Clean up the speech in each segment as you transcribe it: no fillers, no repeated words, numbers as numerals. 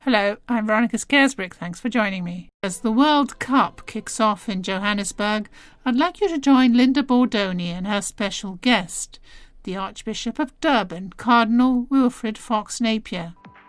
Hello, I'm Veronica Scaresbrick. Thanks for joining me. As the World Cup kicks off in Johannesburg, I'd like you to join Linda Bordoni and her special guest, the Archbishop of Durban, Cardinal Wilfred Fox Napier.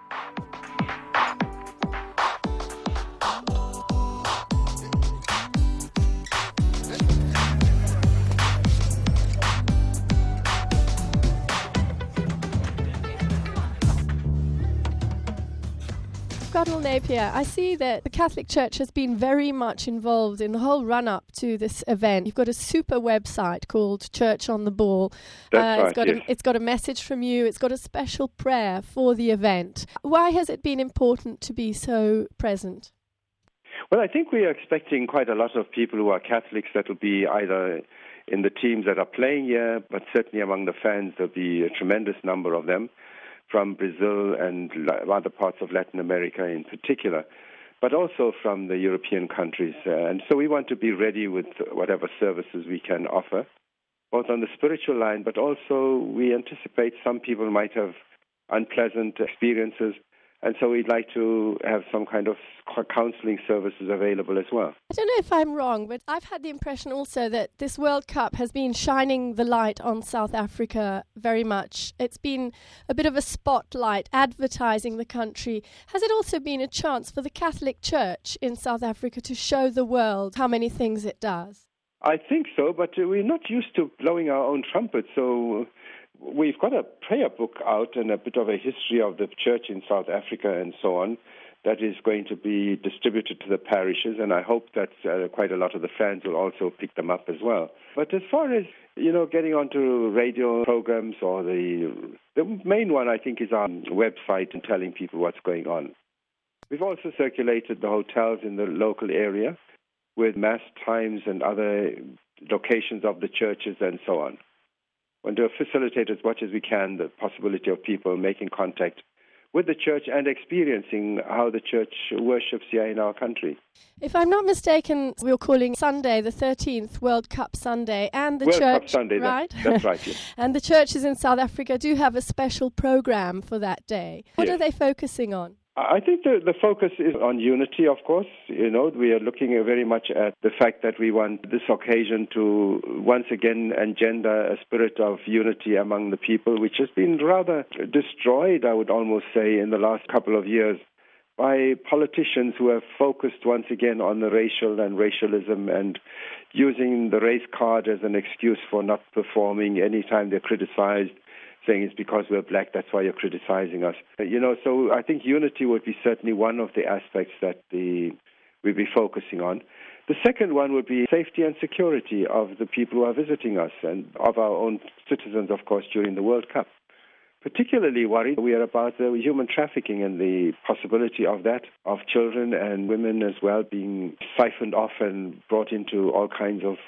Cardinal Napier, I see that the Catholic Church has been very much involved in the whole run-up to this event. You've got a super website called Church on the Ball. That's right, It's got a message from you. It's got a special prayer for the event. Why has it been important to be so present? Well, I think we are expecting quite a lot of people who are Catholics that will be either in the teams that are playing here, but certainly among the fans there'll be a tremendous number of them from Brazil and other parts of Latin America in particular, but also from the European countries. And so we want to be ready with whatever services we can offer, both on the spiritual line, but also we anticipate some people might have unpleasant experiences, and so we'd like to have some kind of counseling services available as well. I don't know if I'm wrong, but I've had the impression also that this World Cup has been shining the light on South Africa very much. It's been a bit of a spotlight, advertising the country. Has it also been a chance for the Catholic Church in South Africa to show the world how many things it does? I think so, but we're not used to blowing our own trumpet, so we've got a prayer book out and a bit of a history of the church in South Africa and so on that is going to be distributed to the parishes, and I hope that quite a lot of the fans will also pick them up as well. But as far as, getting onto radio programs, or the main one, I think, is our website and telling people what's going on. We've also circulated the hotels in the local area with mass times and other locations of the churches and so on. Want to facilitate as much as we can the possibility of people making contact with the church and experiencing how the church worships here in our country. If I'm not mistaken, we're calling Sunday the 13th World Cup Sunday, and the World church, Cup Sunday, right? That's right. Yes. And the churches in South Africa do have a special program for that day. What are they focusing on? I think the focus is on unity, of course. We are looking very much at the fact that we want this occasion to once again engender a spirit of unity among the people, which has been rather destroyed, I would almost say, in the last couple of years by politicians who have focused once again on the racial and racialism and using the race card as an excuse for not performing anytime they're criticized, saying it's because we're black, that's why you're criticizing us. So I think unity would be certainly one of the aspects that we'll be focusing on. The second one would be safety and security of the people who are visiting us and of our own citizens, of course, during the World Cup. Particularly worried we are about the human trafficking and the possibility of that, of children and women as well being siphoned off and brought into all kinds of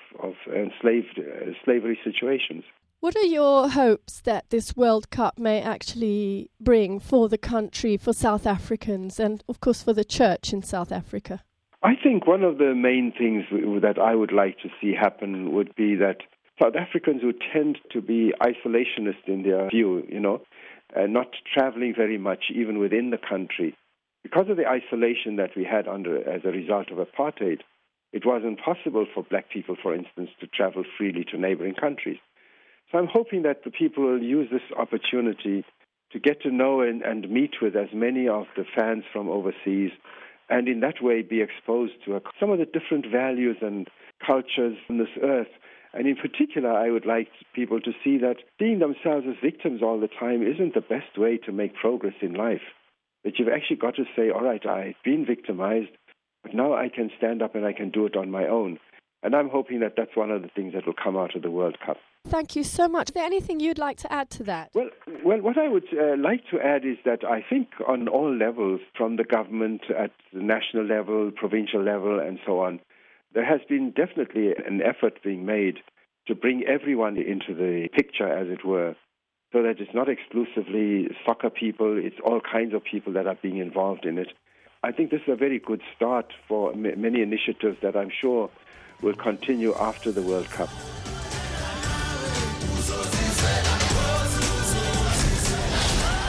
slavery situations. What are your hopes that this World Cup may actually bring for the country, for South Africans, and of course for the church in South Africa? I think one of the main things that I would like to see happen would be that South Africans who tend to be isolationist in their view, and not traveling very much even within the country. Because of the isolation that we had as a result of apartheid, it was impossible for black people, for instance, to travel freely to neighboring countries. So I'm hoping that the people will use this opportunity to get to know and meet with as many of the fans from overseas, and in that way be exposed to some of the different values and cultures on this earth. And in particular, I would like people to see that seeing themselves as victims all the time isn't the best way to make progress in life. That you've actually got to say, all right, I've been victimized, but now I can stand up and I can do it on my own. And I'm hoping that that's one of the things that will come out of the World Cup. Thank you so much. Is there anything you'd like to add to that? Well, what I would like to add is that I think on all levels, from the government at the national level, provincial level, and so on, there has been definitely an effort being made to bring everyone into the picture, as it were, so that it's not exclusively soccer people, it's all kinds of people that are being involved in it. I think this is a very good start for many initiatives that I'm sure will continue after the World Cup.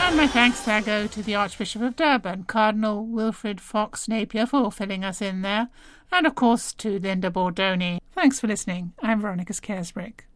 And my thanks there go to the Archbishop of Durban, Cardinal Wilfrid Fox Napier, for filling us in there, and of course to Linda Bordoni. Thanks for listening. I'm Veronica Scaresbrick.